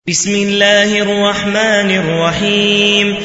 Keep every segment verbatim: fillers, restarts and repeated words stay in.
بسم الله الرحمن الرحيم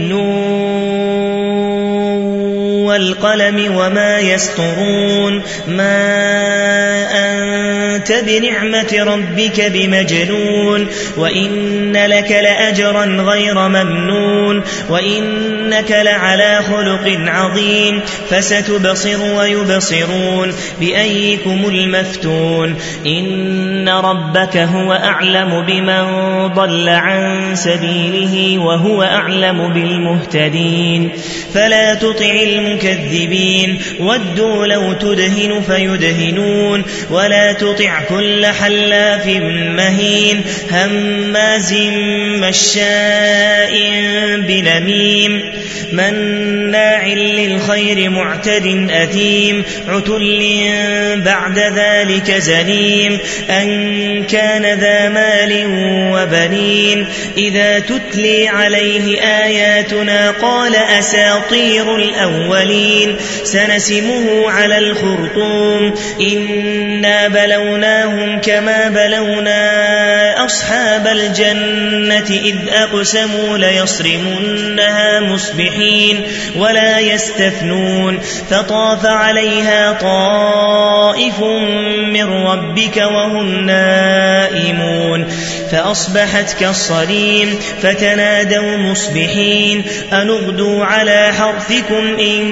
نون والقلم وما يسطرون ما أنت بنعمة ربك بمجنون وإن لك لأجرا غير ممنون وإنك لعلى خلق عظيم فستبصر ويبصرون بأيكم المفتون إن ربك هو أعلم بمن ضل عن سبيله وهو أعلم بالمهتدين فلا تطع المكذبين ودوا لو تدهن فيدهنون ولا تطع كل حلاف مهين هماز مشاء بنميم مناع للخير معتد أثيم عتل بعد ذلك زنيم أن كان ذا مال وبنين إذا تتلي عليه آياتنا قال أساطير الأولين سنسمه على الخرطوم إنا بلوناهم كما بلونا أصحاب الجنة إذ أقسموا ليصرمنها مصبحين ولا يستثنون فطاف عليها طائف من ربك وهم نائمون فأصبحت كالصريم فتنادوا مصبحين أن اغدوا على حرثكم إن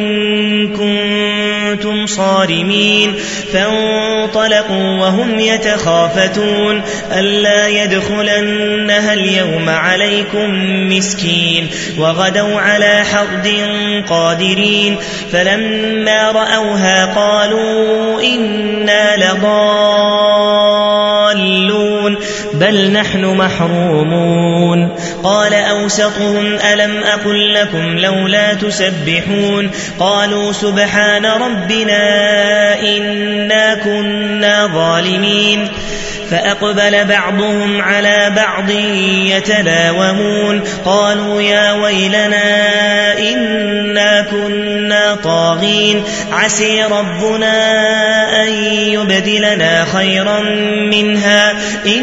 كنتم صارمين فانطلقوا وهم يتخافتون ألا يدخلنها اليوم عليكم مسكين وغدوا على حرد قادرين فلما رأوها قالوا إنا لضالون بل نحن محرومون قال أوسطهم ألم أقل لكم لولا تسبحون قالوا سبحان ربنا إنا كنا ظالمين فأقبل بعضهم على بعض يتلاومون قالوا يا ويلنا إنا كنا طاغين عسي ربنا أن يبدلنا خيرا منها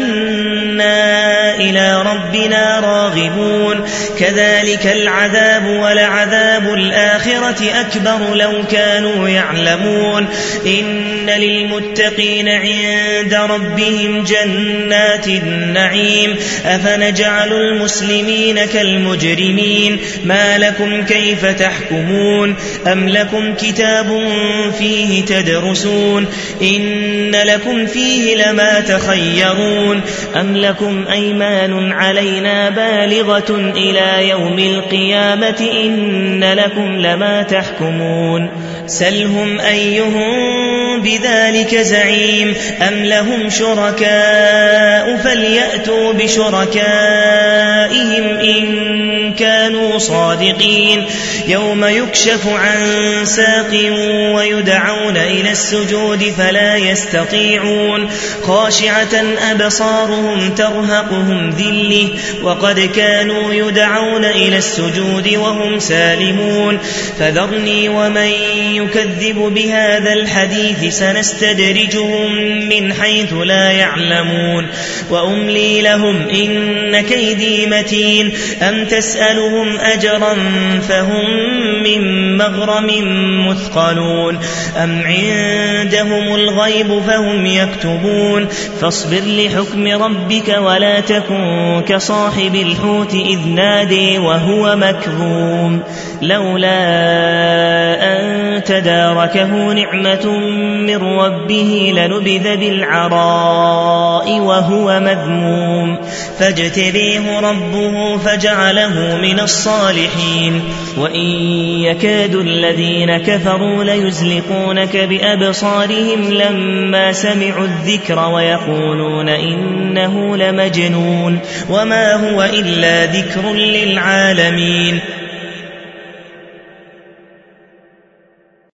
إنا إلى ربنا راغبون كذلك العذاب ولعذاب الآخرة أكبر لو كانوا يعلمون إن للمتقين عند ربهم جنات النعيم أفنجعل المسلمين كالمجرمين ما لكم كيف تحكمون أم لكم كتاب فيه تدرسون إن لكم فيه لما تخيرون أم لكم أيمان علينا بالغة إلى يوم القيامة إن لكم لما تحكمون سلهم أيهم بذلك زعيم أم لهم شركاء فليأتوا بشركائهم إن كانوا صادقين يوم يكشف عن ساق ويدعون إلى السجود فلا يستطيعون خاشعة أبصارهم ترهقهم ذلة وقد كانوا يدعون إلى السجود وهم سالمون فذرني ومن يكذب بهذا الحديث سنستدرجهم من حيث لا يعلمون وأملي لهم إن كيدي متين أم تسألهم أجرا فهم من مغرم مثقلون أم عندهم الغيب فهم يكتبون فاصبر لحكم ربك ولا تكن كصاحب الحوت إذ نادي وهو مكظوم لولا أن تداركه نعمة من ربه لنبذ بالعراء وهو مذموم فاجتبيه ربه فجعله من الصالحين وإن يكاد الذين كفروا ليزلقونك بأبصارهم لما سمعوا الذكر ويقولون إنه لمجنون وما هو إلا ذكر للعالمين